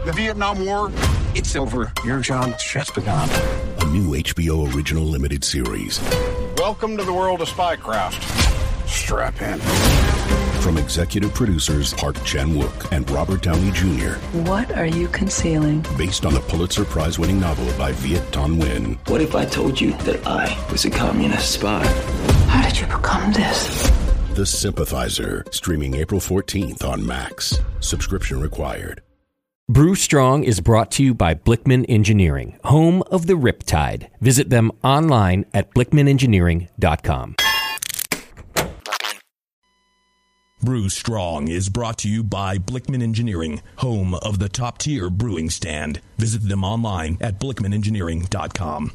The Vietnam War, it's over. Your job just begun. A new HBO original limited series. Welcome to the world of spycraft. Strap in. From executive producers Park Chan-wook and Robert Downey Jr. What are you concealing? Based on the Pulitzer Prize-winning novel by Viet Thanh Nguyen. What if I told you that I was a communist spy? How did you become this? The Sympathizer, streaming April 14th on Max. Subscription required. Brew Strong is brought to you by Blickman Engineering, home of the Riptide. Visit them online at blickmanengineering.com. Brew Strong is brought to you by Blickman Engineering, home of the top-tier brewing stand. Visit them online at blickmanengineering.com.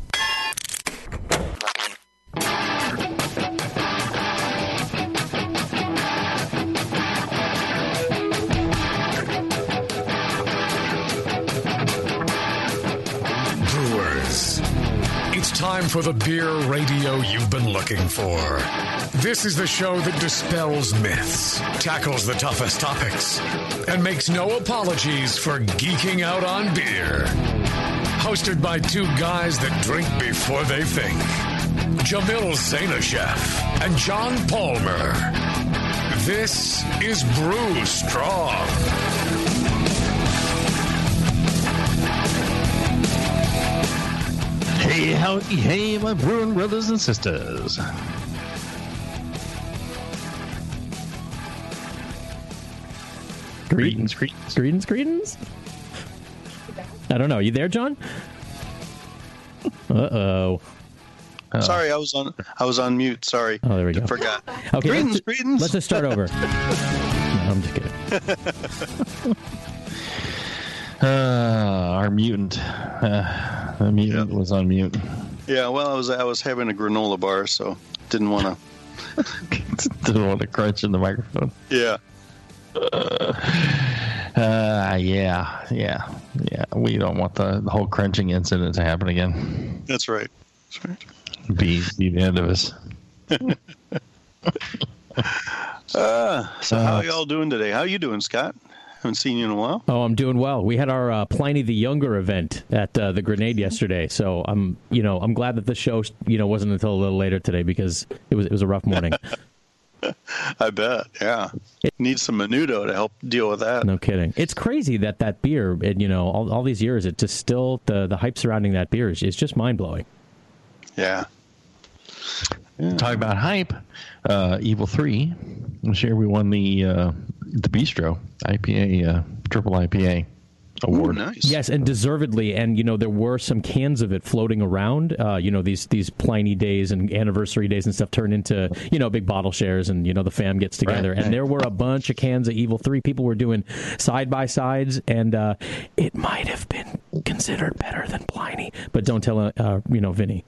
Brewers, it's time for the beer radio you've been looking for. This is the show that dispels myths, tackles the toughest topics, and makes no apologies for geeking out on beer. Hosted by two guys that drink before they think, Jamil Zainasheff and John Palmer. This is Brew Strong. Hey, howdy, hey, my brewing brothers and sisters. Greetings. I don't know. You there, John? Uh-oh. Sorry, I was on mute. Sorry. Oh, there we go. Forgot. Okay, greetings. Let's just start over. No, I'm just kidding. Our mutant. The mutant was on mute. Yeah, well, I was having a granola bar, so didn't want to crunch in the microphone. Yeah. Yeah. We don't want the whole crunching incident to happen again. That's right. Be the end of us. So how are y'all doing today? How are you doing, Scott? Haven't seen you in a while. Oh, I'm doing well. We had our Pliny the Younger event at the Grenade yesterday, so I'm glad that the show wasn't until a little later today because it was a rough morning. I bet. Yeah, needs some menudo to help deal with that. No kidding. It's crazy that beer, and all these years, it just still the hype surrounding that beer is just mind blowing. Yeah. Talk about hype. Evil 3. This year we won the Bistro IPA, triple IPA award. Ooh, nice. Yes, and deservedly. And there were some cans of it floating around. These Pliny days and anniversary days and stuff turn into big bottle shares, and the fam gets together. Right. And there were a bunch of cans of Evil 3. People were doing side by sides, and it might have been considered better than Pliny. But don't tell Vinny.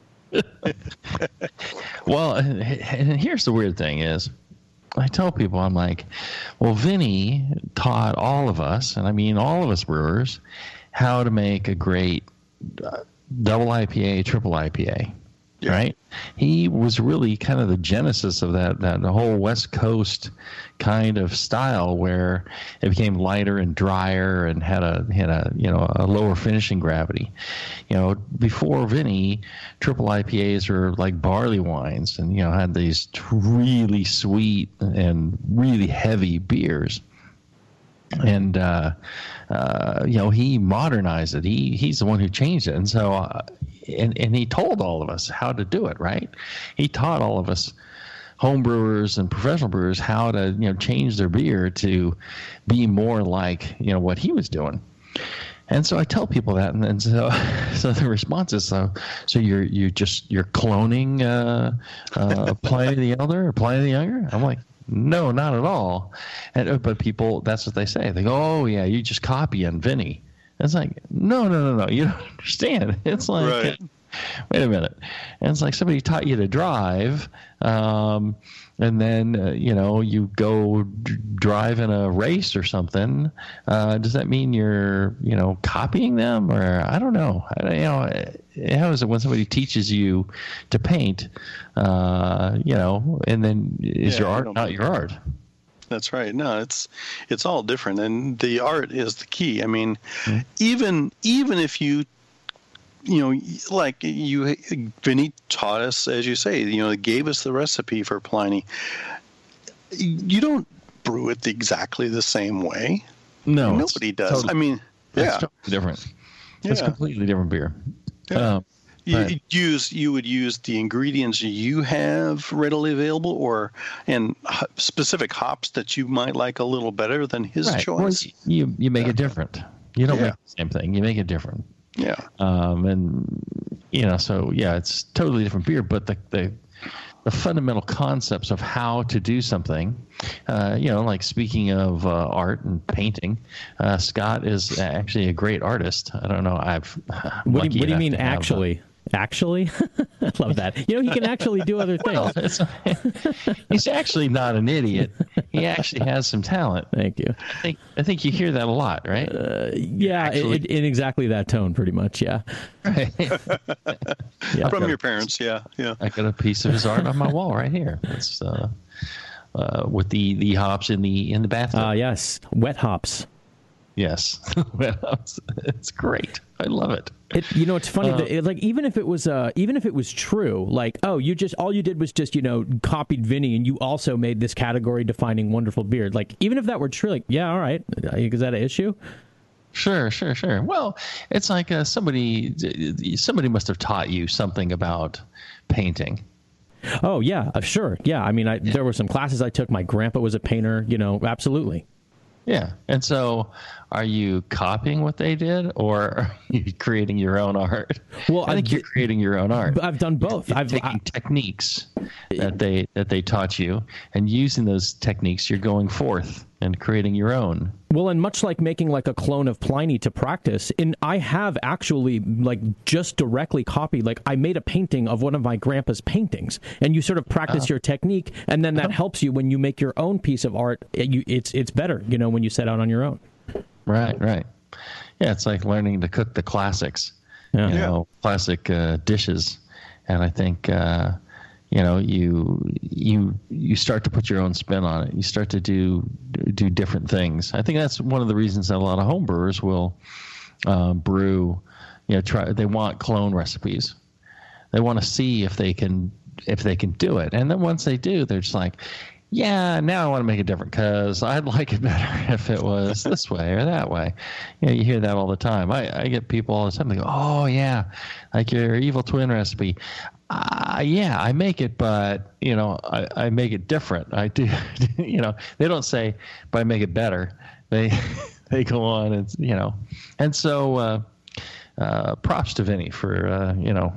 Well, and here's the weird thing is, I tell people, I'm like, well, Vinny taught all of us, and I mean all of us brewers, how to make a great double IPA, triple IPA, right? He was really kind of the genesis of that whole West Coast kind of style where it became lighter and drier and had a lower finishing gravity. Before Vinny, triple IPAs were like barley wines and had these really sweet and really heavy beers. And he modernized it. He's the one who changed it, and so and he told all of us how to do it. Right? He taught all of us home brewers and professional brewers how to change their beer to be more like what he was doing. And so I tell people that, and so the response is so you're cloning Pliny the Elder or Pliny the Younger? I'm like, no, not at all. But people, that's what they say. They go, oh yeah, you just copying Vinny. It's like, no, you don't understand. It's like, right. Wait a minute. And it's like somebody taught you to drive, and then you go drive in a race or something. Does that mean you're copying them, or I don't know? How is it when somebody teaches you to paint? And then is your art not your art? That's right. No, it's all different, and the art is the key. I mean, even if you like Vinny taught us, as you say, gave us the recipe for Pliny. You don't brew it exactly the same way. No, nobody does. Totally, I mean, it's totally different. It's completely different beer. Yeah. You would use the ingredients you have readily available, and specific hops that you might like a little better than his choice. Well, you make it different. You don't make the same thing. You make it different. Yeah. So it's totally different beer, but the fundamental concepts of how to do something, like speaking of art and painting, Scott is actually a great artist. I don't know. What do you mean actually? Actually? I love that. He can actually do other things. He's actually not an idiot. He actually has some talent. Thank you. I think you hear that a lot, right? Yeah, in exactly that tone, pretty much, yeah. Right. Yeah. From your parents, yeah. I got a piece of his art on my wall right here. It's with the hops in the bathtub. Yes, wet hops. Yes, wet hops. It's great. I love it. It's funny that even if it was true, like, oh, all you did was just copied Vinny, and you also made this category defining wonderful beer. Like, even if that were true, like, yeah, all right, is that an issue? Sure. Well, it's like somebody must have taught you something about painting. Oh yeah, sure, yeah. I mean, there were some classes I took. My grandpa was a painter. Absolutely. Yeah, and so are you copying what they did, or are you creating your own art? Well, I think you're creating your own art. I've done both. You're taking techniques that they taught you, and using those techniques, you're going forth and creating your own. Well, and much like making like a clone of Pliny to practice, I have actually just directly copied, I made a painting of one of my grandpa's paintings, and you sort of practice your technique, and then that helps you when you make your own piece of art. It's better, when you set out on your own. Right. Yeah, it's like learning to cook the classics, classic dishes, and I think you start to put your own spin on it. You start to do different things. I think that's one of the reasons that a lot of home brewers will brew. They want clone recipes. They want to see if they can do it, and then once they do, they're just like, yeah, now I want to make it different because I'd like it better if it was this way or that way. You hear that all the time. I get people all the time. They go, oh, yeah, like your evil twin recipe. Yeah, I make it, but, I make it different. I do, they don't say, but I make it better. They go on and, and so props to Vinny for,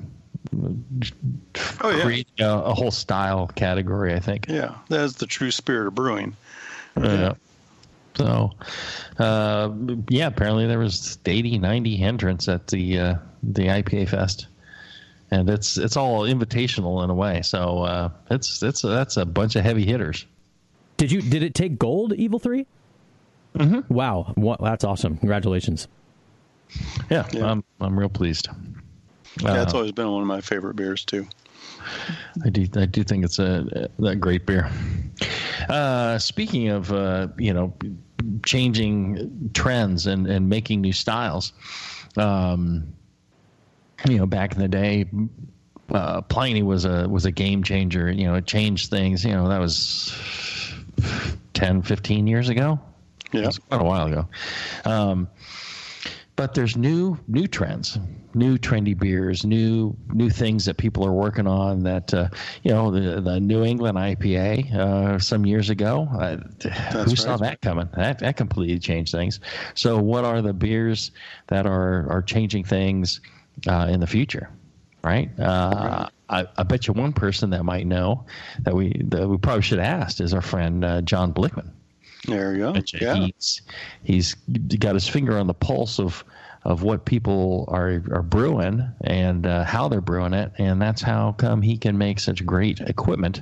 create a whole style category, I think. Yeah, that's the true spirit of brewing. Yeah. So, apparently there was 80, 90 entrants at the IPA Fest, and it's all invitational in a way. So that's a bunch of heavy hitters. Did it take gold, Evil 3? Mm-hmm. Wow, that's awesome! Congratulations. Yeah. I'm real pleased. Yeah, it's always been one of my favorite beers too. I do think it's a great beer. Speaking of changing trends and making new styles, back in the day, Pliny was a game changer. It changed things. That was 10, 15 years ago. Yeah, it was quite a while ago. But there's new trends, new trendy beers, new things that people are working on. That the New England IPA some years ago, who saw that coming? That completely changed things. So, what are the beers that are changing things in the future? Right? I bet you one person that might know that we probably should have asked is our friend John Blickman. There you go. Yeah. He's got his finger on the pulse of what people are brewing and how they're brewing it, and that's how come he can make such great equipment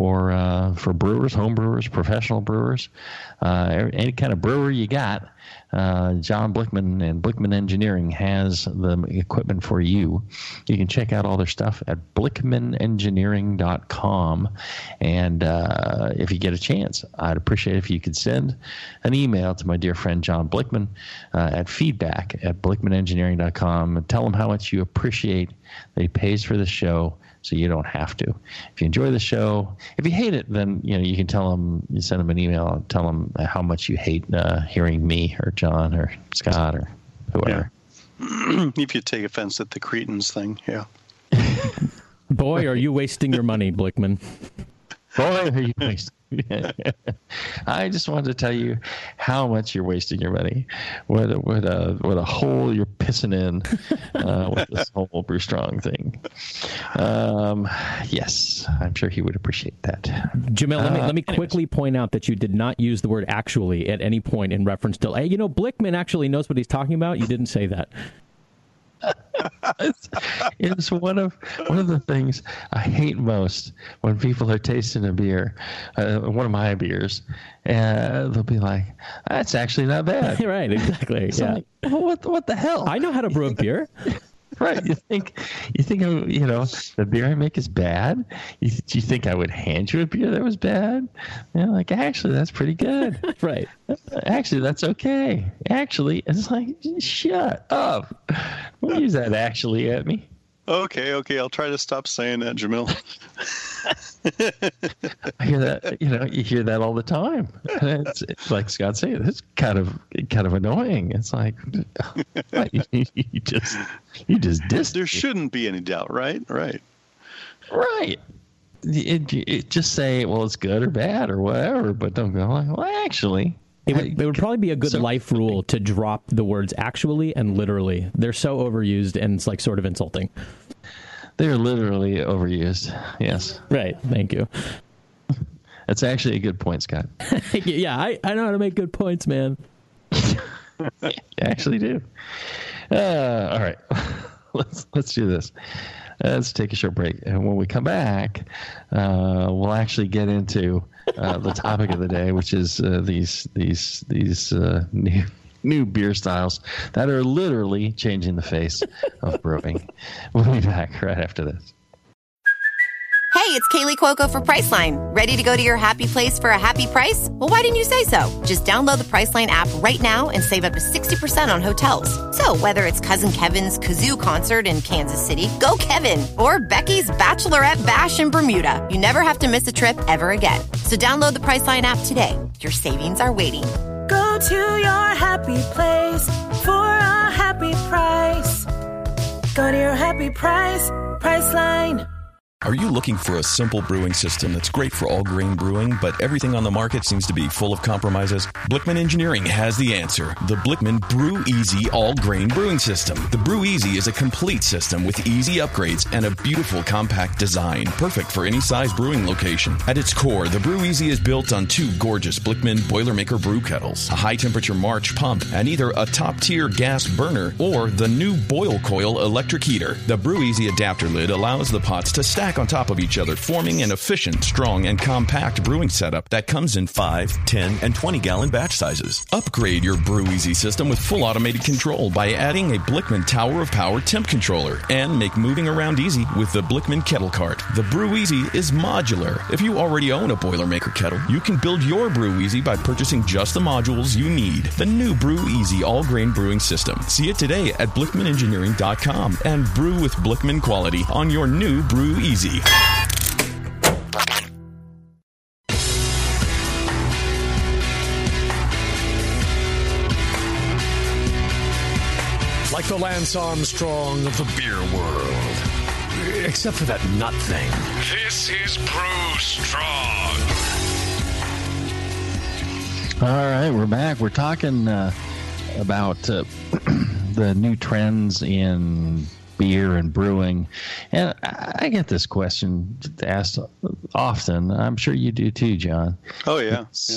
for brewers, home brewers, professional brewers, any kind of brewer you got. John Blickman and Blickman Engineering has the equipment for you. You can check out all their stuff at blickmanengineering.com. And if you get a chance, I'd appreciate if you could send an email to my dear friend John Blickman at feedback@blickmanengineering.com and tell him how much you appreciate that he pays for the show, so you don't have to. If you enjoy the show, if you hate it, then you can tell him, you send him an email and tell him how much you hate hearing me or John or Scott or whoever. Yeah. If you take offense at the Cretans thing, yeah. Boy, are you wasting your money, Blickman. Boy, are you wasting. I just wanted to tell you how much you're wasting your money. What a hole you're pissing in with this whole Brew Strong thing. Yes, I'm sure he would appreciate that. Jamil, let me quickly point out that you did not use the word "actually" at any point in reference to. Hey, Blickman actually knows what he's talking about. You didn't say that. It's one of the things I hate most when people are tasting a beer, one of my beers, and they'll be like, "That's actually not bad." Right, exactly. Yeah. Like, what the hell? I know how to brew a beer. Right. You think the beer I make is bad? You think I would hand you a beer that was bad? Like, actually, that's pretty good. Right. Actually, that's okay. Actually, it's like, shut up. Don't use that actually at me. Okay. I'll try to stop saying that, Jamil. I hear that. You hear that all the time. It's like Scott said. It's kind of annoying. It's like you just diss. There shouldn't be any doubt, right? Right. It just say, well, it's good or bad or whatever, but don't go like, well, actually. It would probably be a good life rule to drop the words "actually" and "literally." They're so overused and it's like sort of insulting. They're literally overused. Yes. Right. Thank you. That's actually a good point, Scott. Yeah, I know how to make good points, man. You actually do. All right. Let's do this. Let's take a short break. And when we come back, we'll actually get into the topic of the day, which is these new beer styles that are literally changing the face of brewing. We'll be back right after this. Hey, it's Kaylee Cuoco for Priceline. Ready to go to your happy place for a happy price? Well, why didn't you say so? Just download the Priceline app right now and save up to 60% on hotels. So whether it's Cousin Kevin's Kazoo Concert in Kansas City, go Kevin, or Becky's Bachelorette Bash in Bermuda, you never have to miss a trip ever again. So download the Priceline app today. Your savings are waiting. Go to your happy place for a happy price. Go to your happy price, Priceline. Are you looking for a simple brewing system that's great for all grain brewing, but everything on the market seems to be full of compromises? Blickman Engineering has the answer. The Blickman Brew Easy All Grain Brewing System. The Brew Easy is a complete system with easy upgrades and a beautiful compact design, perfect for any size brewing location. At its core, the Brew Easy is built on two gorgeous Blickman Boilermaker brew kettles, a high-temperature March pump, and either a top-tier gas burner or the new Boil Coil electric heater. The Brew Easy adapter lid allows the pots to stack on top of each other, forming an efficient, strong, and compact brewing setup that comes in 5, 10, and 20-gallon batch sizes. Upgrade your Brew Easy system with full automated control by adding a Blickman Tower of Power temp controller, and make moving around easy with the Blickman Kettle Cart. The Brew Easy is modular. If you already own a Boilermaker kettle, you can build your Brew Easy by purchasing just the modules you need. The new Brew Easy all-grain brewing system. See it today at BlickmanEngineering.com and brew with Blickman quality on your new Brew Easy. Like the Lance Armstrong of the beer world. Except for that nut thing. This is Brew Strong. All right, we're back. We're talking about the new trends in beer and brewing. And I get this question asked often. I'm sure you do too, John. Oh, yeah. It's,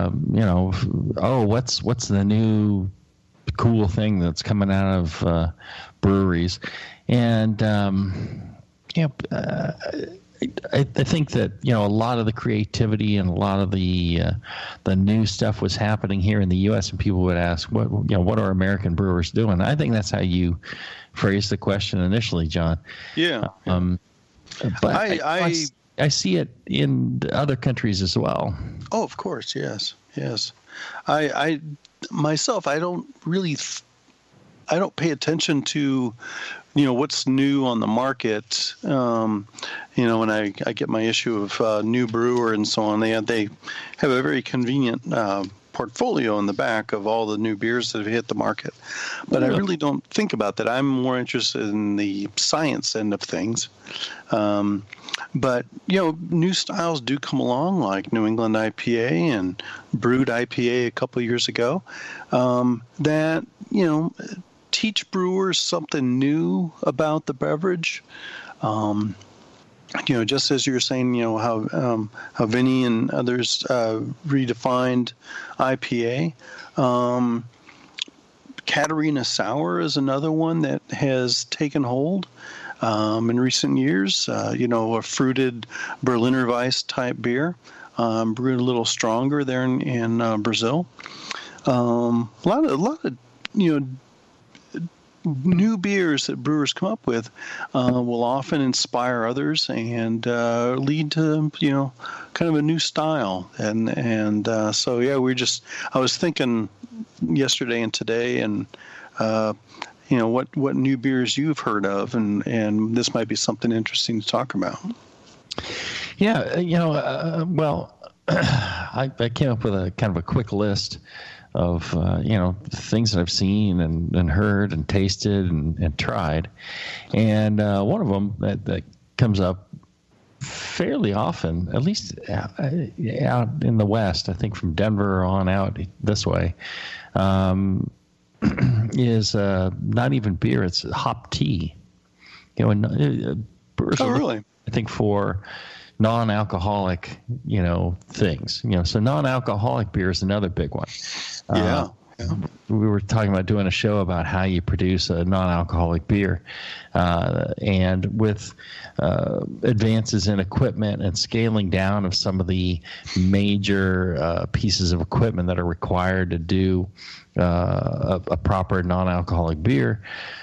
what's the new cool thing that's coming out of breweries? And, I think that a lot of the creativity and a lot of the new stuff was happening here in the U.S. and people would ask, what are American brewers doing? I think that's how you phrased the question initially, John. Yeah. But I see it in other countries as well. Oh, of course, yes. I myself, I don't pay attention to what's new on the market. When I get my issue of New Brewer and so on, they have a very convenient portfolio in the back of all the new beers that have hit the market. But I really don't think about that. I'm more interested in the science end of things. But new styles do come along, like New England IPA and Brewed IPA a couple of years ago, that teach brewers something new about the beverage. Just as you were saying, how Vinny and others redefined IPA. Katarina Sour is another one that has taken hold in recent years. A fruited Berliner Weiss type beer, brewed a little stronger there in Brazil. A lot of new beers that brewers come up with will often inspire others and lead to kind of a new style. And so I was thinking yesterday and today, and what new beers you've heard of, and this might be something interesting to talk about. Yeah, well, I came up with a kind of a quick list of things that I've seen and heard and tasted and tried, and one of them that comes up fairly often, at least out in the West, I think from Denver on out this way, is not even beer; it's hop tea. Brewers really? I think for non-alcoholic, things. So non-alcoholic beer is another big one. Yeah. We were talking about doing a show about how you produce a non-alcoholic beer, and with advances in equipment and scaling down of some of the major pieces of equipment that are required to do a proper non-alcoholic beer.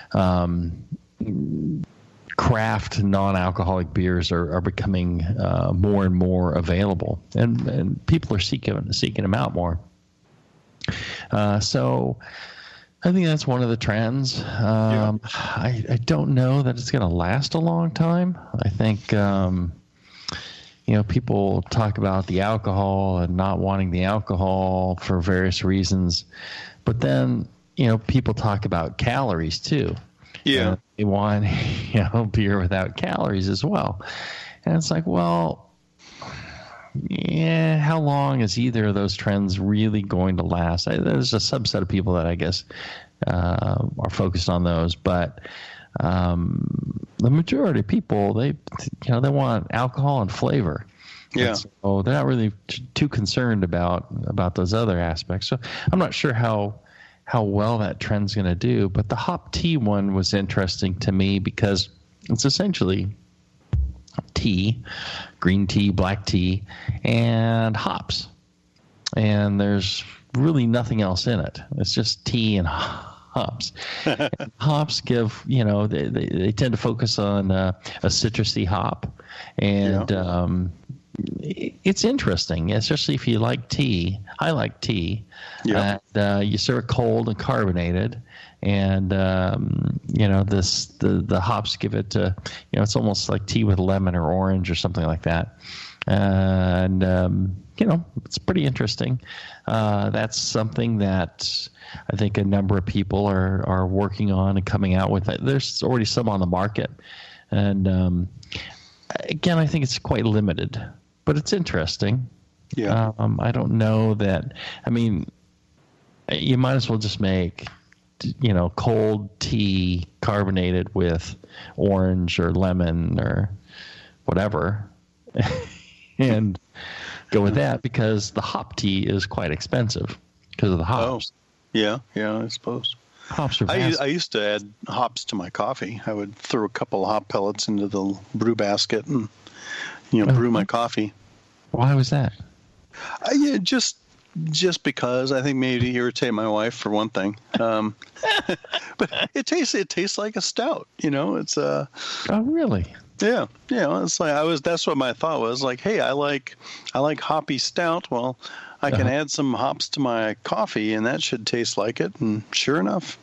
Craft non-alcoholic beers are becoming more and more available, and people are seeking them out more. So I think that's one of the trends. I don't know that it's going to last a long time. I think people talk about the alcohol and not wanting the alcohol for various reasons, but then people talk about calories too. Yeah. They want, beer without calories as well. And it's like, well, yeah, how long is either of those trends really going to last? There's a subset of people that I guess are focused on those, but the majority of people, they want alcohol and flavor. Yeah. So they're not really too concerned about those other aspects. So I'm not sure how well that trend's going to do. But the hop tea one was interesting to me because it's essentially tea, green tea, black tea, and hops. And there's really nothing else in it. It's just tea and hops. And hops give, they tend to focus on a citrusy hop. And it's interesting, especially if you like tea. I like tea. Yeah. And you serve it cold and carbonated, and the hops give it it's almost like tea with lemon or orange or something like that. And it's pretty interesting. That's something that I think a number of people are working on and coming out with. There's already some on the market, and again, I think it's quite limited. But it's interesting. Yeah. I don't know that. I mean, you might as well just make, cold tea carbonated with orange or lemon or whatever, and go with that because the hop tea is quite expensive because of the hops. Oh. Yeah, I suppose. Hops are I used to add hops to my coffee. I would throw a couple of hop pellets into the brew basket and, brew my coffee. Why was that? Yeah, just because I think maybe to irritate my wife for one thing. But it tastes like a stout. It's Oh, really? Yeah. It's like that's what my thought was. Like, hey, I like hoppy stout. Well, I can add some hops to my coffee, and that should taste like it. And sure enough.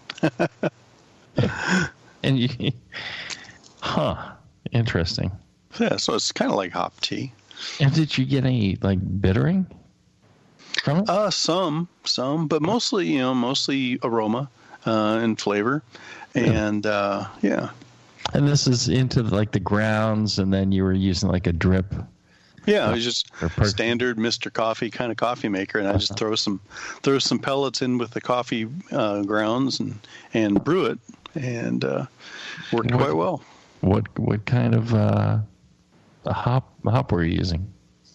And interesting. Yeah, so it's kind of like hop tea. And did you get any bittering from it? Some, but mostly aroma and flavor, and yeah. And this is into the grounds, and then you were using a drip. Yeah, it was just standard Mr. Coffee kind of coffee maker, and I just throw some pellets in with the coffee grounds and brew it, and worked quite well. What kind of hop were you using?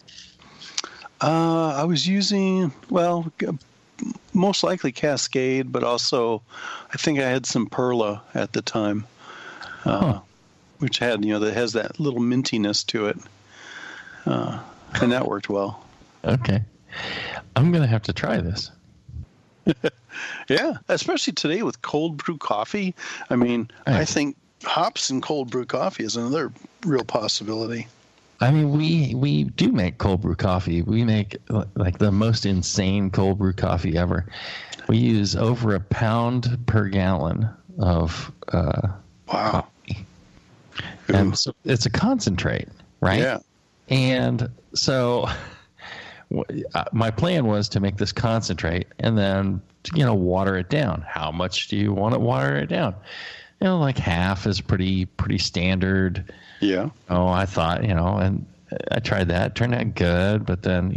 I was using most likely Cascade, but also I think I had some Perla at the time, which had that has that little mintiness to it. And that worked well. Okay. I'm going to have to try this. Yeah, especially today with cold brew coffee. I mean, I think hops in cold brew coffee is another real possibility. I mean, we do make cold brew coffee. We make the most insane cold brew coffee ever. We use over 1 pound per gallon of coffee. And so it's a concentrate, right? Yeah. And so my plan was to make this concentrate and then, water it down. How much do you want to water it down? Half is pretty standard. Yeah. Oh, I thought, and I tried that. Turned out good. But then,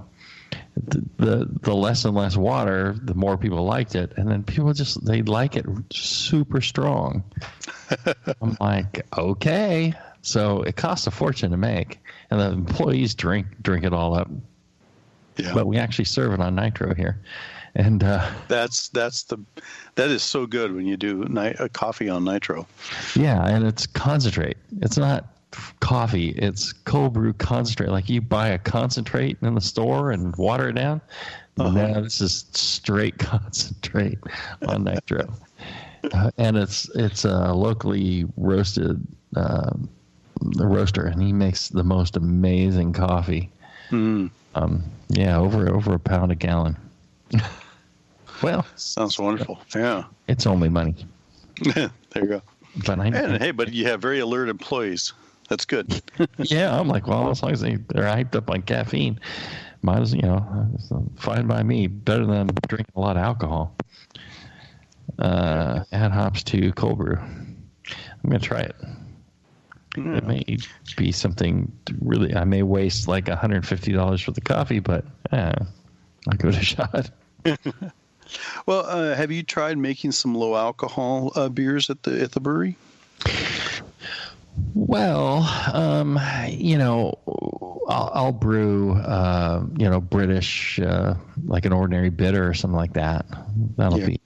the less and less water, the more people liked it. And then people they like it super strong. I'm like, okay. So it costs a fortune to make, and the employees drink it all up. Yeah. But we actually serve it on nitro here, and that is so good when you do a coffee on nitro. Yeah, and it's concentrate. It's not coffee. It's cold brew concentrate. Like you buy a concentrate in the store and water it down. No, this is straight concentrate on nitro, and it's locally roasted. The roaster, and he makes the most amazing coffee. Over 1 pound a gallon. Well, sounds wonderful. Yeah, it's only money. There you go. But but you have very alert employees. That's good. Yeah, I'm like, well, as long as they're hyped up on caffeine, might as fine by me. Better than drinking a lot of alcohol. Add hops to cold brew. I'm gonna try it. It may be something really. I may waste $150 for the coffee, but I'll give it a shot. Well, have you tried making some low alcohol beers at the brewery? Well, I'll brew, British, like an ordinary bitter or something like that. That'll be,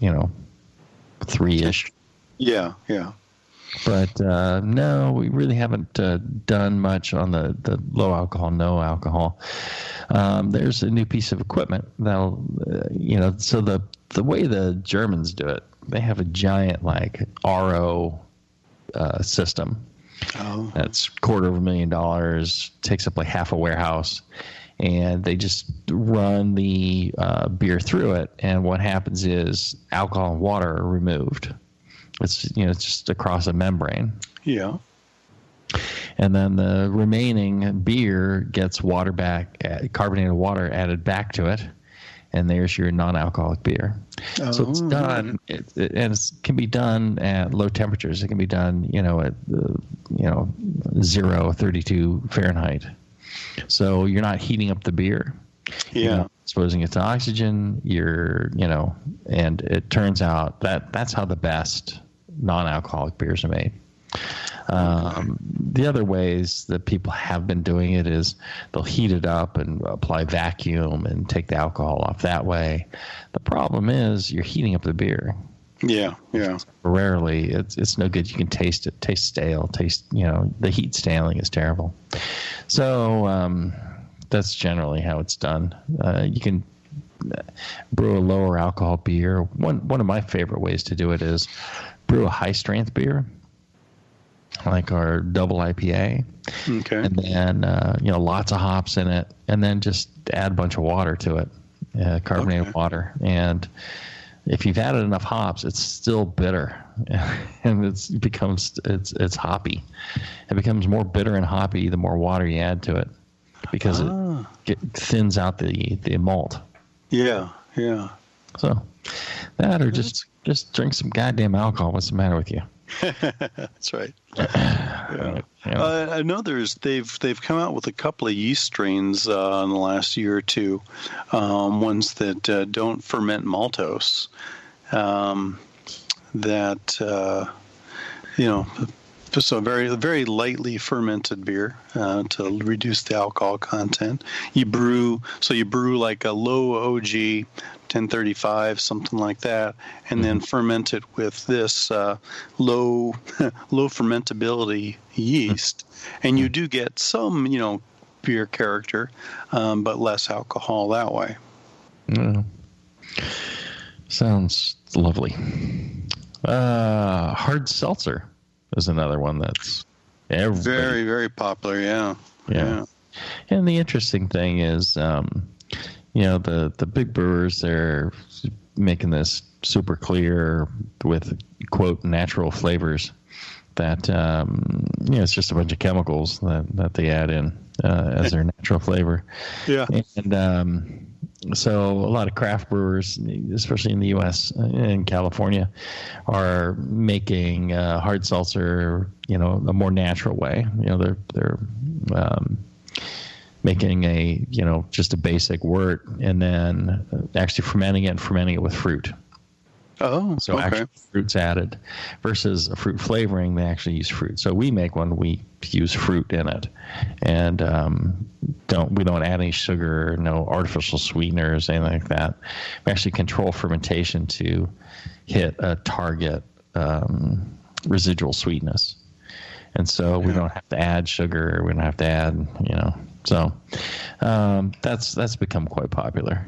3-ish. Yeah. But no, we really haven't done much on the low alcohol, no alcohol. There's a new piece of equipment that'll, so the way the Germans do it, they have a giant RO system. Oh. That's $250,000, takes up half a warehouse, and they just run the beer through it. And what happens is alcohol and water are removed. It's it's just across a membrane. Yeah. And then the remaining beer gets carbonated water added back to it, and there's your non-alcoholic beer. Oh. So it's done, and it can be done at low temperatures. It can be done, at 32 Fahrenheit. So you're not heating up the beer. Yeah. You're not exposing it to oxygen. And it turns out that's how the best non-alcoholic beers are made. The other ways that people have been doing it is they'll heat it up and apply vacuum and take the alcohol off that way. The problem is you're heating up the beer. Yeah. Rarely, it's no good. You can taste it. Taste stale. The heat staling is terrible. So that's generally how it's done. You can brew a lower alcohol beer. One of my favorite ways to do it is brew a high strength beer, like our double IPA. Okay. And then lots of hops in it, and then just add a bunch of water to it, carbonated water. And if you've added enough hops, it's still bitter, and it's hoppy. It becomes more bitter and hoppy the more water you add to it, because it thins out the malt. Yeah. So that, or just drink some goddamn alcohol. What's the matter with you? That's right. Yeah. I know they've come out with a couple of yeast strains in the last year or two, ones that don't ferment maltose, so very, very lightly fermented beer to reduce the alcohol content. You brew like a low OG 1035, something like that, and then ferment it with this low fermentability yeast, and you do get some beer character, but less alcohol that way. Sounds lovely. Hard seltzer is another one that's very, very popular. Yeah. And the interesting thing is, the big brewers, they're making this super clear with, quote, natural flavors that, it's just a bunch of chemicals that they add in as their natural flavor. Yeah. And so a lot of craft brewers, especially in the U.S. and California, are making hard seltzer, a more natural way. They're making just a basic wort, and then actually fermenting it with fruit. Oh, so okay. Actually fruit's added versus a fruit flavoring. They actually use fruit. So we make one, we use fruit in it, and we don't add any sugar, no artificial sweeteners, anything like that. We actually control fermentation to hit a target residual sweetness, and so we don't have to add sugar. We don't have to add, So that's become quite popular.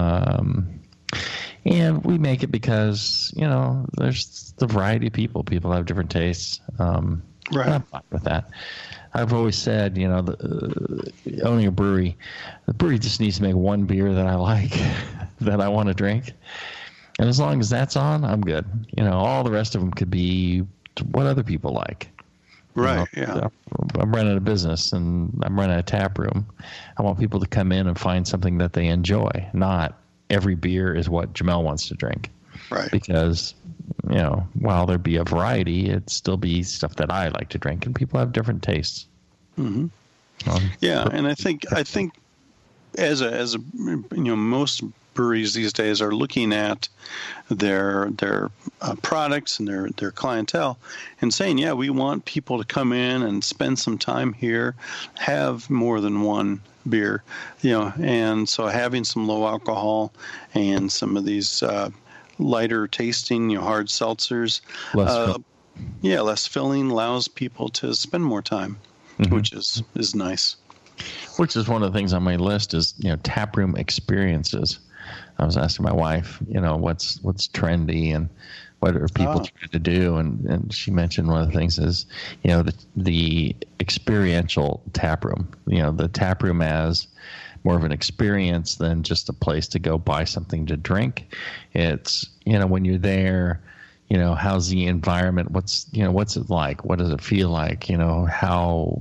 And we make it because, there's the variety of people. People have different tastes. Right. I'm fine with that. I've always said, owning a brewery, the brewery just needs to make one beer that I like, that I want to drink. And as long as that's on, I'm good. All the rest of them could be what other people like. Right, yeah. I'm running a business, and I'm running a tap room. I want people to come in and find something that they enjoy, not every beer is what Jamel wants to drink. Right. Because, while there be a variety, it'd still be stuff that I like to drink, and people have different tastes. Mm-hmm. And I think as most breweries these days are looking at their products and their clientele and saying, we want people to come in and spend some time here, have more than one beer, and so having some low alcohol and some of these lighter tasting, hard seltzers, less filling, allows people to spend more time, which is nice. Which is one of the things on my list is, taproom experiences. I was asking my wife, what's trendy and what are people trying to do, and she mentioned one of the things is, the experiential taproom. The taproom as more of an experience than just a place to go buy something to drink. It's, when you're there, how's the environment? What's it like? What does it feel like? How,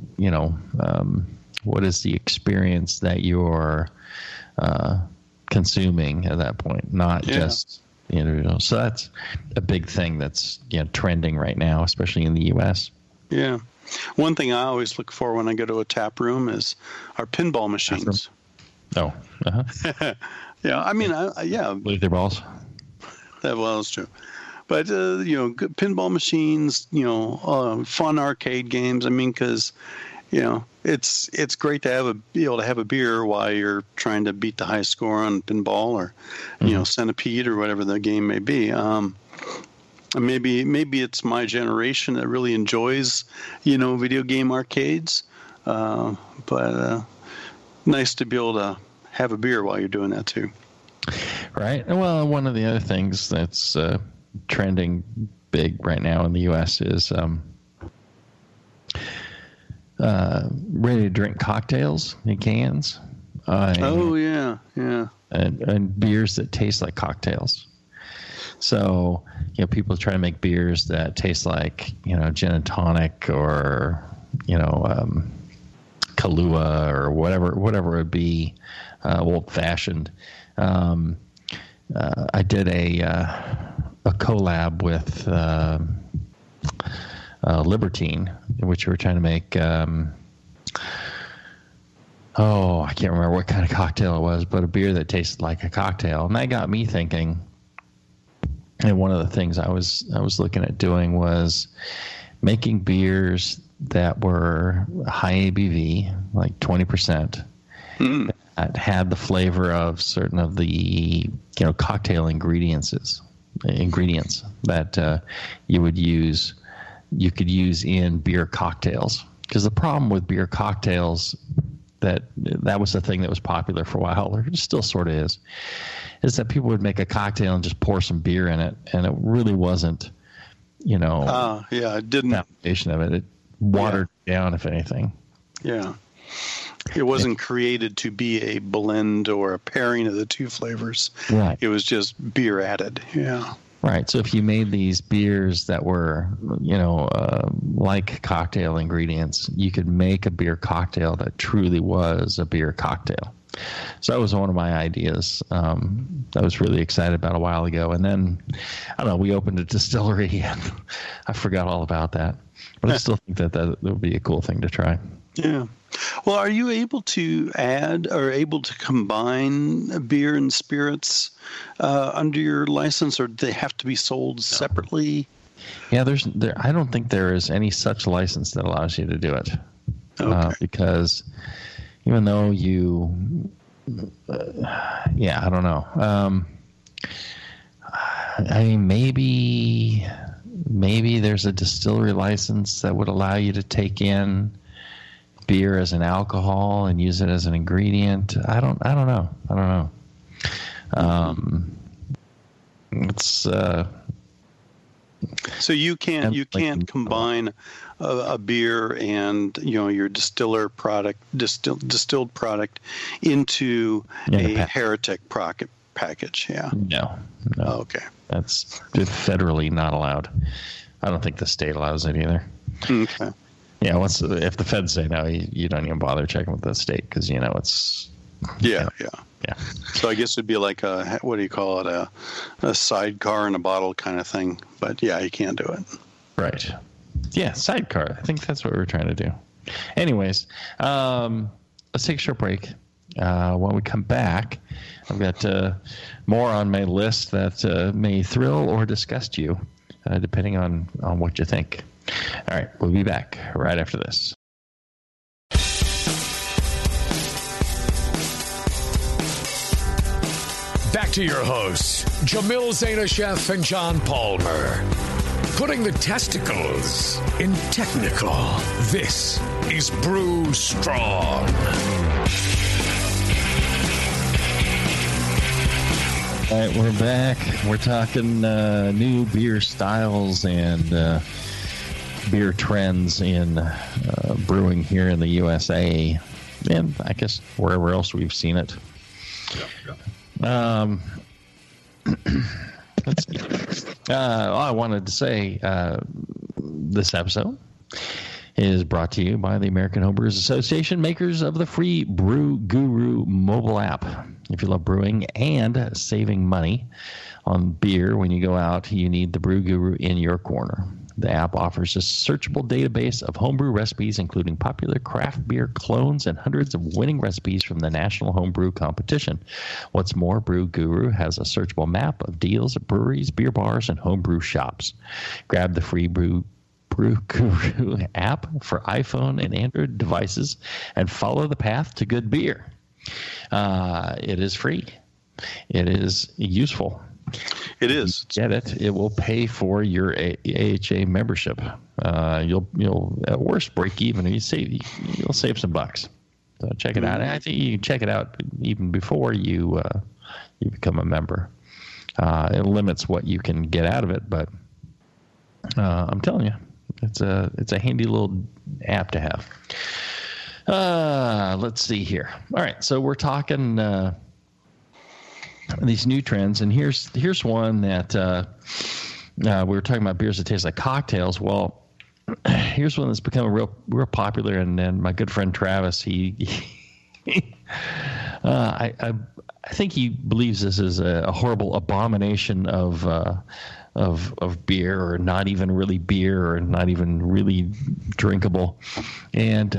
what is the experience that you're consuming at that point, not just the individual. So that's a big thing that's trending right now, especially in the U.S. Yeah. One thing I always look for when I go to a tap room is our pinball machines. Oh. Yeah. I mean, Leave their balls. That was true. But, good pinball machines, fun arcade games. I mean, because, it's great to be able to have a beer while you're trying to beat the high score on pinball or, centipede or whatever the game may be. Maybe it's my generation that really enjoys, video game arcades. But nice to be able to have a beer while you're doing that too. Right. Well, one of the other things that's trending big right now in the U.S. is ready-to-drink cocktails in cans. And beers that taste like cocktails. So, people try to make beers that taste like, gin and tonic or, Kahlua or whatever it would be, old-fashioned. I did a collab with Libertine, in which we were trying to make I can't remember what kind of cocktail it was, but a beer that tasted like a cocktail. And that got me thinking. And one of the things I was looking at doing was making beers that were high ABV, like 20%, that had the flavor of certain of the cocktail ingredients that you could use in beer cocktails. Because the problem with beer cocktails, that was the thing that was popular for a while, or it still sort of is that people would make a cocktail and just pour some beer in it, and it really wasn't, it didn't. Foundation of it. It watered down, if anything. Yeah. It wasn't created to be a blend or a pairing of the two flavors. Right. It was just beer added. Yeah. Right. So if you made these beers that were, like cocktail ingredients, you could make a beer cocktail that truly was a beer cocktail. So that was one of my ideas that I was really excited about a while ago. And then, I don't know, we opened a distillery and I forgot all about that. But I still think that would be a cool thing to try. Yeah. Well, are you able to add or able to combine beer and spirits under your license, or do they have to be sold separately? Yeah, I don't think there is any such license that allows you to do it. Okay. Because even though I don't know. I mean, maybe there's a distillery license that would allow you to take in beer as an alcohol and use it as an ingredient. I don't know. It's so you can't combine a beer and your distilled product into a Heretic package. Yeah. No. Oh, okay. That's federally not allowed. I don't think the state allows it either. Okay. Yeah, if the feds say no, you don't even bother checking with the state because it's. Yeah. So I guess it'd be like what do you call it, a sidecar in a bottle kind of thing. But yeah, you can't do it. Right. Yeah, sidecar. I think that's what we're trying to do. Anyways, let's take a short break. When we come back, I've got more on my list that may thrill or disgust you, depending on what you think. All right, we'll be back right after this. Back to your hosts, Jamil Zainasheff and John Palmer. Putting the testicles in technical. This is Brew Strong. All right, we're back. We're talking new beer styles and beer trends in brewing here in the USA, and I guess wherever else we've seen it. Let's see. I wanted to say this episode is brought to you by the American Homebrewers Association, makers of the free Brew Guru mobile app. If you love brewing and saving money on beer when you go out, you need the Brew Guru in your corner. The app offers a searchable database of homebrew recipes, including popular craft beer clones and hundreds of winning recipes from the National Homebrew Competition. What's more, Brew Guru has a searchable map of deals at breweries, beer bars, and homebrew shops. Grab the free Brew Guru app for iPhone and Android devices and follow the path to good beer. It is free. It is useful. It is. Get it? It will pay for your AHA membership. You'll at worst break even. You'll save some bucks. So check it out. And I think you can check it out even before you become a member. It limits what you can get out of it, but I'm telling you, it's a handy little app to have. Let's see here. All right, so we're talking these new trends, and here's one that we were talking about beers that taste like cocktails. Well, here's one that's become real popular, and my good friend Travis, I think he believes this is a horrible abomination of beer, or not even really beer, or not even really drinkable. And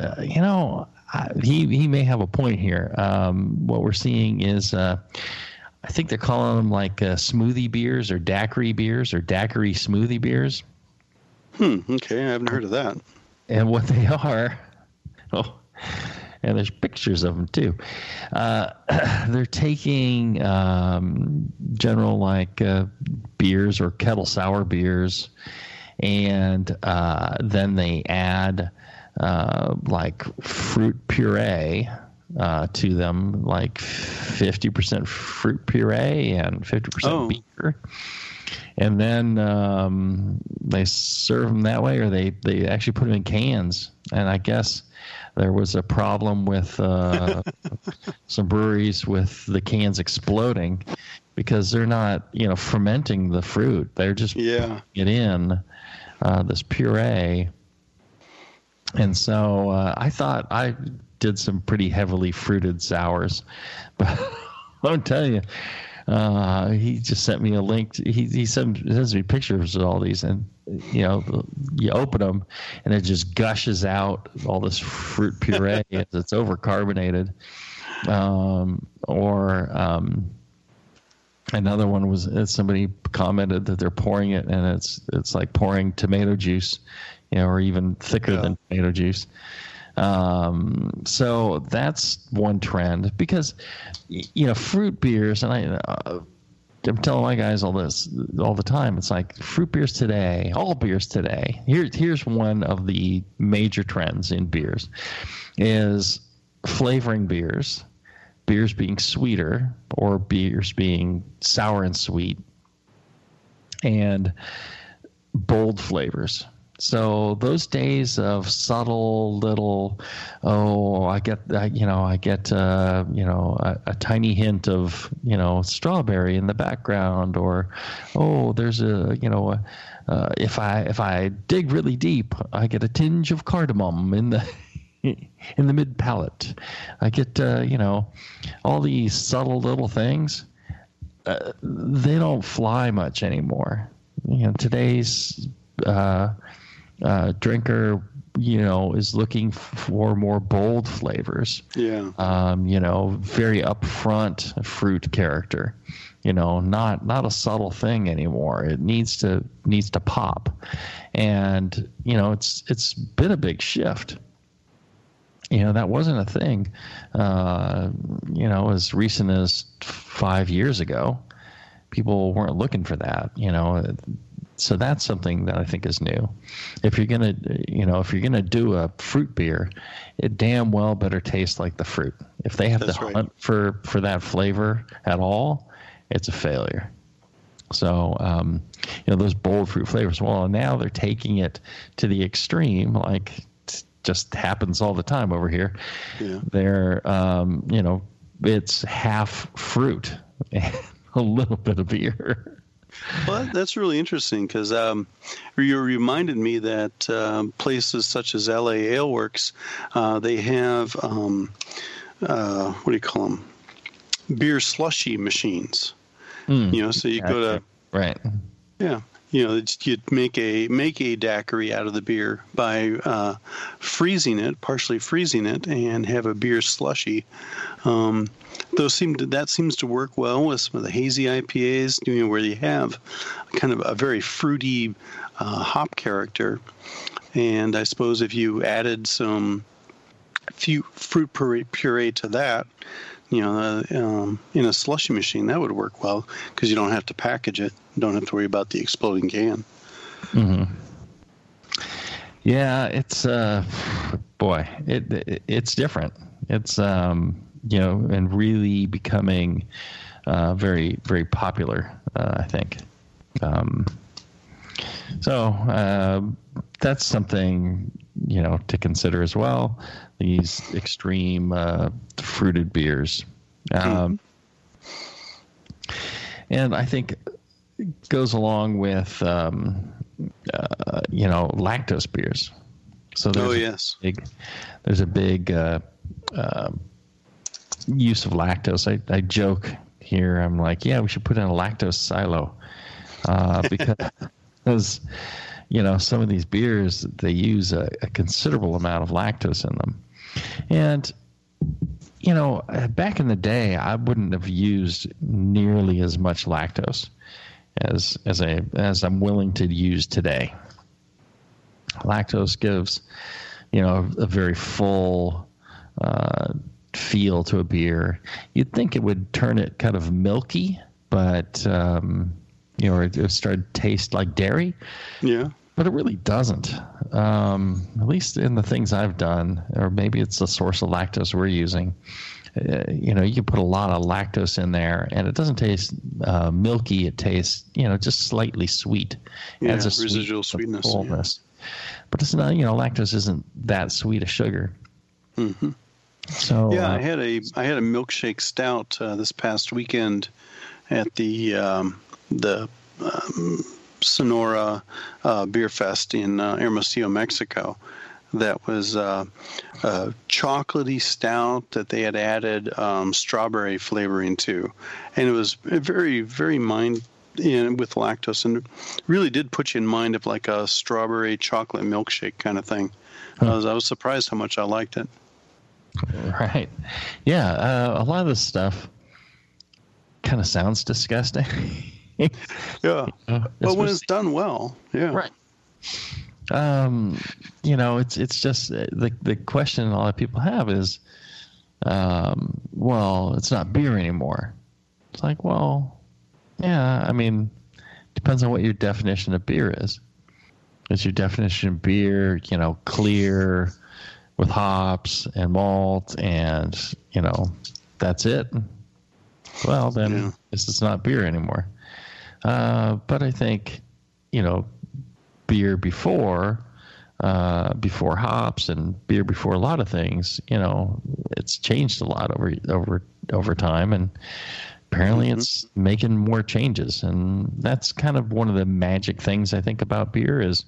he may have a point here. What we're seeing is I think they're calling them like smoothie beers, or daiquiri beers, or daiquiri smoothie beers. Okay, I haven't heard of that. And what they are, and there's pictures of them too. They're taking general like beers or kettle sour beers, and then they add like fruit puree to them, like 50% fruit puree and 50% beer. And then they serve them that way, or they actually put them in cans. And I guess there was a problem with some breweries with the cans exploding, because they're not, fermenting the fruit. They're just putting it in this puree. And so I thought I did some pretty heavily fruited sours, but I'll tell you, he just sent me a link. He sends me pictures of all these, and you open them, and it just gushes out all this fruit puree as it's overcarbonated. Another one was somebody commented that they're pouring it, and it's like pouring tomato juice, or even thicker than tomato juice. So that's one trend, because fruit beers, and I'm telling my guys all this all the time. It's like fruit beers today, all beers today. Here's one of the major trends in beers is flavoring beers being sweeter, or beers being sour and sweet, and bold flavors. So those days of subtle little, I get a tiny hint of, strawberry in the background, or, there's if I dig really deep, I get a tinge of cardamom in the mid palate. I get, all these subtle little things. They don't fly much anymore. Today's drinker, is looking for more bold flavors. Yeah. Very upfront fruit character. Not a subtle thing anymore. It needs to pop, and it's been a big shift. That wasn't a thing. As recent as 5 years ago, people weren't looking for that. So that's something that I think is new. If you're gonna do a fruit beer, it damn well better taste like the fruit. If they have hunt for that flavor at all, it's a failure. So those bold fruit flavors. Well, now they're taking it to the extreme, like it just happens all the time over here. Yeah. They're it's half fruit and a little bit of beer. Well, that's really interesting, because you reminded me that places such as LA Ale Works, they have, what do you call them? Beer slushy machines. So you go to... Right. Yeah. You make a daiquiri out of the beer by partially freezing it, and have a beer slushy. That seems to work well with some of the hazy IPAs, where you have kind of a very fruity hop character. And I suppose if you added some few fruit puree to that, in a slushy machine. That would work well because you don't have to package it. You don't have to worry about the exploding can. Mm-hmm. Yeah, it's it's different. It's and really becoming very, very popular, I think. So that's something, to consider as well. These extreme fruited beers. And I think it goes along with, lactose beers. So there's there's a big use of lactose. I joke here. I'm like, yeah, we should put in a lactose silo because some of these beers, they use a considerable amount of lactose in them. And back in the day, I wouldn't have used nearly as much lactose as I'm willing to use today. Lactose gives, a very full feel to a beer. You'd think it would turn it kind of milky, but it would start to taste like dairy. Yeah. But it really doesn't. At least in the things I've done, or maybe it's the source of lactose we're using. You can put a lot of lactose in there, and it doesn't taste milky. It tastes, just slightly sweet. Yeah, adds a residual sweetness. Fullness. Yeah. But it's not, lactose isn't that sweet a sugar. Mm-hmm. So yeah, I had a milkshake stout this past weekend at the Sonora Beer Fest in Hermosillo, Mexico. That was a chocolatey stout that they had added strawberry flavoring to, and it was very, very with lactose, and really did put you in mind of like a strawberry chocolate milkshake kind of thing. I was surprised how much I liked it. Right. Yeah, a lot of this stuff kind of sounds disgusting. Yeah. But when it's done well, yeah. Right. It's just the question a lot of people have is, it's not beer anymore. It's like, yeah, I mean, depends on what your definition of beer is. Is your definition of beer, clear with hops and malt and, that's it? Well, then this is not beer anymore. But I think, beer before hops and beer before a lot of things, it's changed a lot over time, and apparently it's making more changes. And that's kind of one of the magic things I think about beer is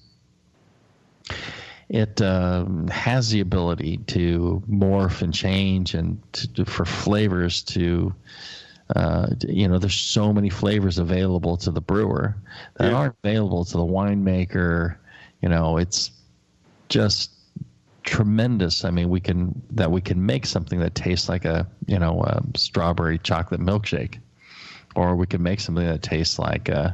it has the ability to morph and change and for flavors to there's so many flavors available to the brewer that aren't available to the winemaker. It's just tremendous. I mean, we can make something that tastes like a strawberry chocolate milkshake, or we can make something that tastes like a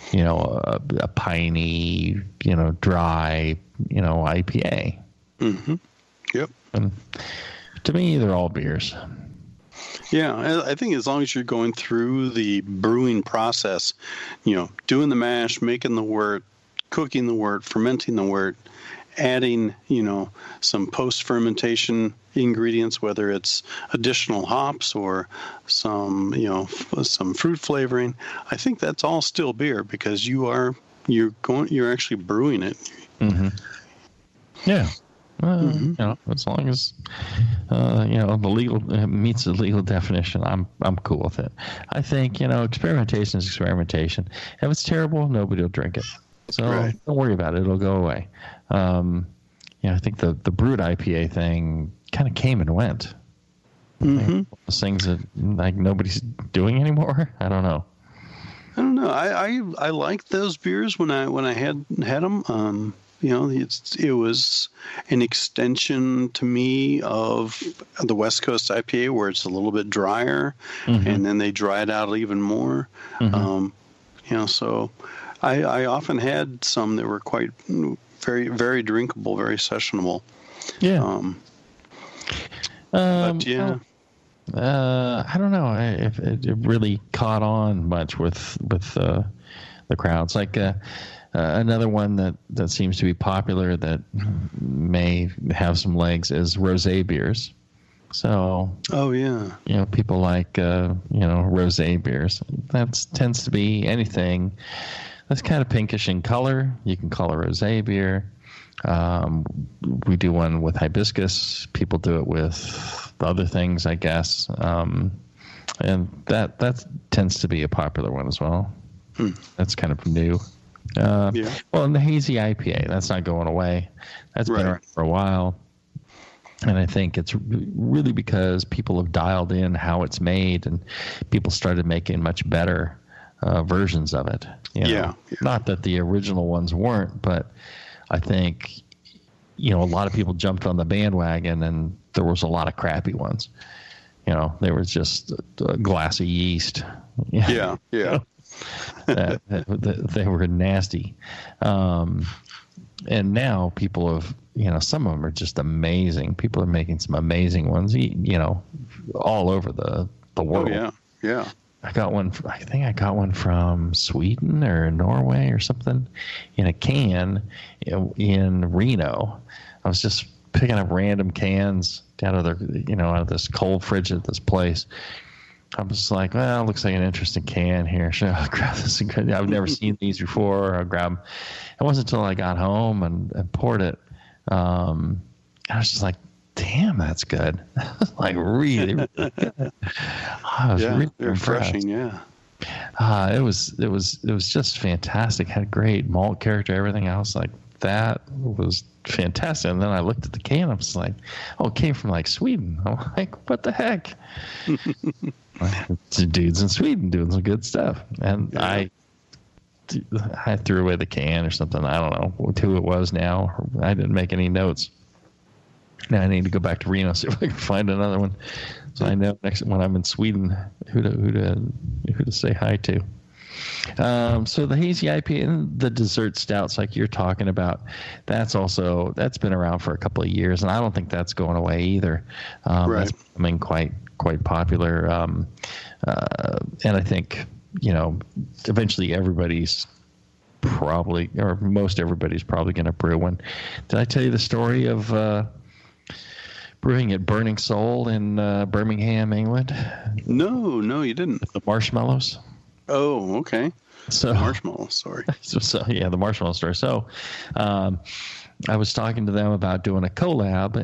piney, dry, IPA. Mm-hmm. Yep. And to me, they're all beers. Yeah, I think as long as you're going through the brewing process, doing the mash, making the wort, cooking the wort, fermenting the wort, adding, some post-fermentation ingredients, whether it's additional hops or some fruit flavoring, I think that's all still beer because you're actually brewing it. Mm-hmm. Yeah. As long as the legal meets the legal definition, I'm cool with it. I think experimentation is experimentation. If it's terrible, nobody will drink it. So don't worry about it; it'll go away. I think the brewed IPA thing kind of came and went. Mm-hmm. Those things that like nobody's doing anymore. I don't know. I liked those beers when I had them. It was an extension to me of the West Coast IPA, where it's a little bit drier, and then they dry it out even more. So I often had some that were quite very, very drinkable, very sessionable. Yeah. But yeah. I don't know if it really caught on much with the crowds. Like another one that seems to be popular that may have some legs is rosé beers. So, people like rosé beers. That tends to be anything that's kind of pinkish in color. You can call a rosé beer. We do one with hibiscus. People do it with other things, I guess. And that tends to be a popular one as well. That's kind of new. Well, and the hazy IPA, that's not going away. That's been around for a while. And I think it's really because people have dialed in how it's made, and people started making much better versions of it. Not that the original ones weren't, but I think, a lot of people jumped on the bandwagon, and there was a lot of crappy ones. There was just a glass of yeast. Yeah. They were nasty. And now people have, some of them are just amazing. People are making some amazing ones, all over the world. Oh, yeah. I think I got one from Sweden or Norway or something in a can in Reno. I was just picking up random cans out of this cold fridge at this place. I'm just like, well, it looks like an interesting can here. Sure, I'll grab this. I've never seen these before. I'll grab them. It wasn't until I got home and poured it. I was just like, damn, that's good. Like really, really good. I was really refreshing. It was just fantastic. Had great malt character, everything else. Like that was fantastic. And then I looked at the can. I was like, oh, it came from like Sweden. I'm like, what the heck? Dudes in Sweden doing some good stuff. And I threw away the can or something. I don't know who it was now. I didn't make any notes. Now I need to go back to Reno, see if I can find another one, so I know next when I'm in Sweden who to say hi to. So the hazy IPA and the dessert stouts, like you're talking about, that's been around for a couple of years, and I don't think that's going away either. That's becoming quite popular, and I think eventually everybody's probably, or most everybody's probably going to brew one. Did I tell you the story of brewing at Burning Soul in Birmingham, England? No, you didn't. The marshmallows. Oh, okay. So marshmallow story. So the marshmallow story. So I was talking to them about doing a collab,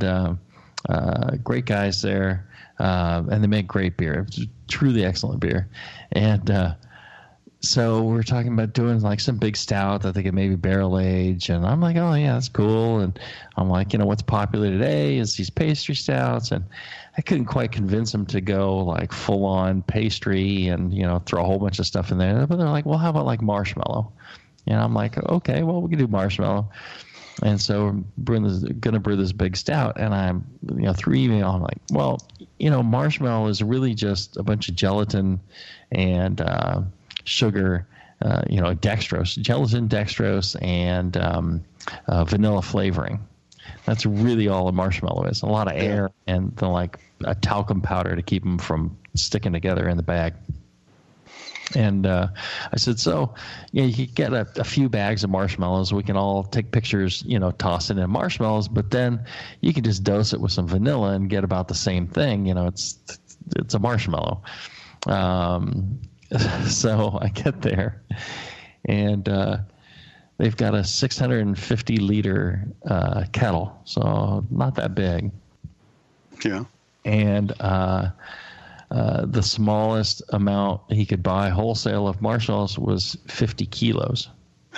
and great guys there, and they make great beer. It was truly excellent beer, and so we're talking about doing like some big stout that they could maybe barrel age. And I'm like, oh yeah, that's cool. And I'm like, what's popular today is these pastry stouts. And I couldn't quite convince them to go like full on pastry and, throw a whole bunch of stuff in there. But they're like, well, how about like marshmallow? And I'm like, okay, well, we can do marshmallow. And so we're going to brew this big stout. And I'm, through email, I'm like, well, marshmallow is really just a bunch of gelatin and, sugar, dextrose, gelatin, dextrose, and vanilla flavoring. That's really all a marshmallow is. A lot of air and then like a talcum powder to keep them from sticking together in the bag. And I said, so you could get a few bags of marshmallows. We can all take pictures, toss it in marshmallows, but then you can just dose it with some vanilla and get about the same thing. It's a marshmallow. So I get there, and they've got a 650-liter kettle, so not that big. Yeah. And the smallest amount he could buy wholesale of marshmallows was 50 kilos.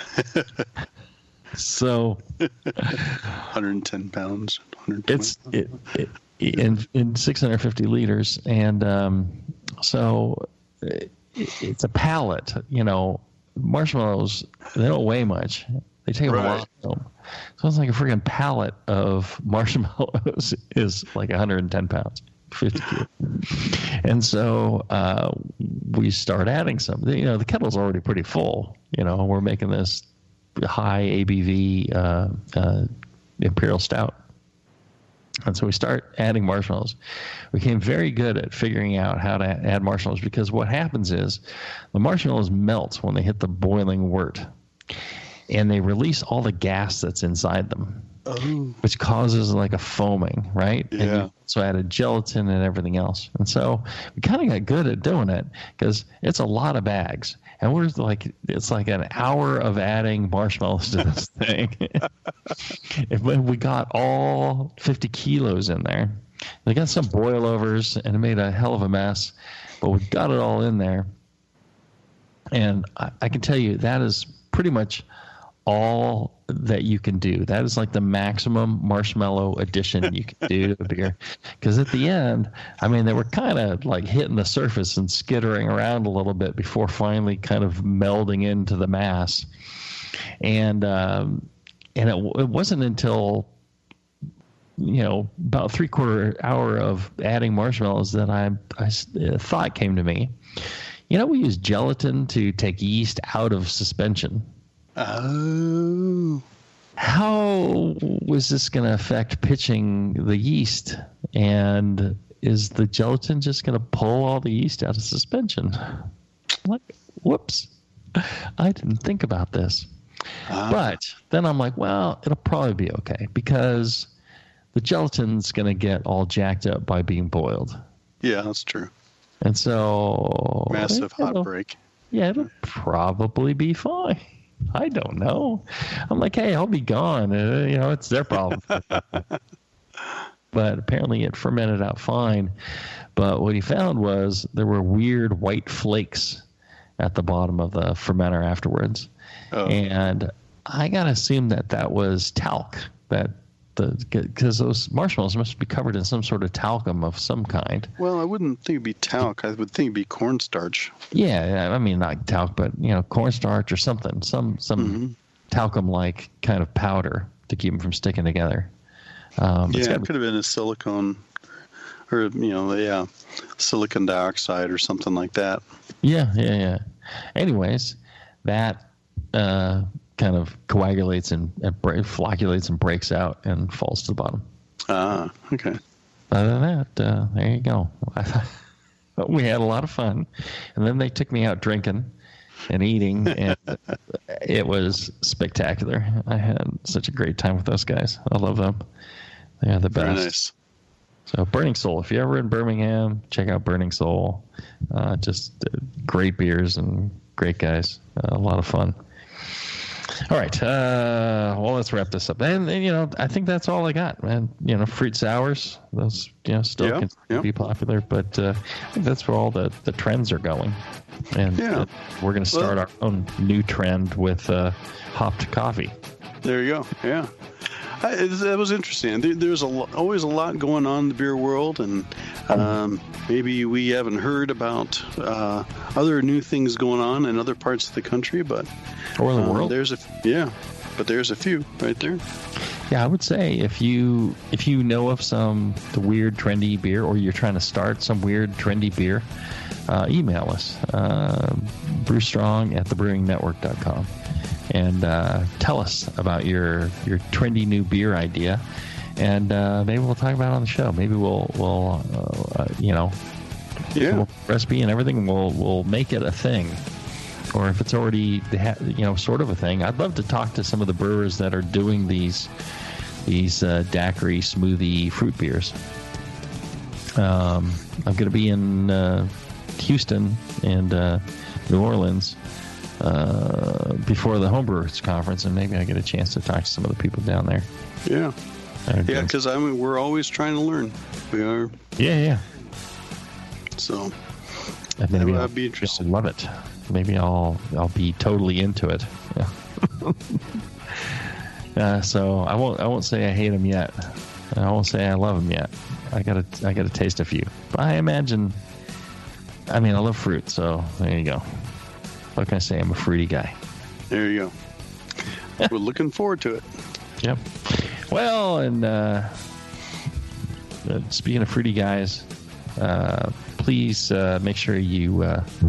So 110 pounds. 120 pounds. In 650 liters, and so it's a pallet. Marshmallows, they don't weigh much. They take a lot of them. So it's like a freaking pallet of marshmallows is like 110 pounds, 50 kilos. And so we start adding some. The kettle's already pretty full. We're making this high ABV imperial stout. And so we start adding marshmallows. We became very good at figuring out how to add marshmallows, because what happens is the marshmallows melt when they hit the boiling wort, and they release all the gas that's inside them, which causes like a foaming, right? Yeah. And so added gelatin and everything else. And so we kind of got good at doing it, because it's a lot of bags. And we're like, it's like an hour of adding marshmallows to this thing. When we got all 50 kilos in there, they got some boilovers and it made a hell of a mess, but we got it all in there. And I can tell you that is pretty much all that you can do. That is like the maximum marshmallow addition you can do to a beer. Because at the end, I mean, they were kind of like hitting the surface and skittering around a little bit before finally kind of melding into the mass. And it wasn't until, about 3/4 hour of adding marshmallows that a thought came to me. We use gelatin to take yeast out of suspension. Oh. How was this going to affect pitching the yeast? And is the gelatin just going to pull all the yeast out of suspension? Like, whoops. I didn't think about this. But then I'm like, well, it'll probably be okay, because the gelatin's going to get all jacked up by being boiled. Yeah, that's true. And so... Massive hot break. Yeah, it'll probably be fine. I don't know. I'm like, hey, I'll be gone. It's their problem. But apparently it fermented out fine. But what he found was there were weird white flakes at the bottom of the fermenter afterwards. Oh. And I got to assume that was talc, because those marshmallows must be covered in some sort of talcum of some kind. Well, I wouldn't think it'd be talc. I would think it'd be cornstarch. Yeah, I mean, not talc, but cornstarch or something, some talcum-like kind of powder to keep them from sticking together. It could have been a silicone, or silicon dioxide or something like that. Yeah. Anyways, that kind of coagulates and flocculates and breaks out and falls to the bottom. Okay. Other than that, there you go. We had a lot of fun. And then they took me out drinking and eating, and it was spectacular. I had such a great time with those guys. I love them. They're the best. Very nice. So Burning Soul, if you're ever in Birmingham, check out Burning Soul. Just great beers and great guys. A lot of fun. All right. Well, let's wrap this up. And I think that's all I got, man. Fruit sours, those, still can be popular, but I think that's where all the trends are going. And we're going to start our own new trend with hopped coffee. There you go. Yeah. That was interesting. There's always a lot going on in the beer world, and maybe we haven't heard about other new things going on in other parts of the country, but or the world. There's a few right there. Yeah, I would say if you know of the weird trendy beer, or you're trying to start some weird trendy beer, email us brewstrong@thebrewingnetwork.com. And tell us about your trendy new beer idea, and maybe we'll talk about it on the show. Maybe we'll recipe and everything. We'll make it a thing, or if it's already sort of a thing. I'd love to talk to some of the brewers that are doing these daiquiri smoothie fruit beers. I'm going to be in Houston and New Orleans before the Homebrewers Conference, and maybe I get a chance to talk to some of the people down there. Yeah. Because we're always trying to learn. We are. Yeah. So maybe I'd be interested. I'll love it. Maybe I'll be totally into it. Yeah. So I won't say I hate them yet. I won't say I love them yet. I gotta taste a few. But I imagine. I mean, I love fruit, so there you go. What can I say? I'm a fruity guy. There you go. We're looking forward to it. Yep. Well, and speaking of fruity guys, please make sure you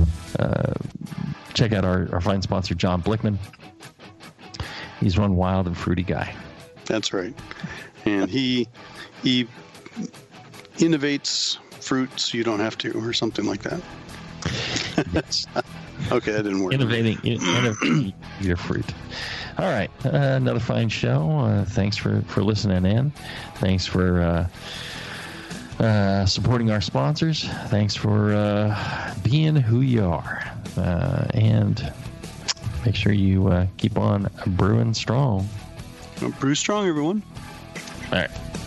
check out our fine sponsor, John Blickman. He's one wild and fruity guy. That's right. And he he innovates fruits you don't have to, or something like that. Yes. Okay, that didn't work. Innovating your fruit. All right, another fine show. Thanks for listening in. Thanks for supporting our sponsors. Thanks for being who you are. And make sure you keep on brewing strong. Brew strong, everyone. All right.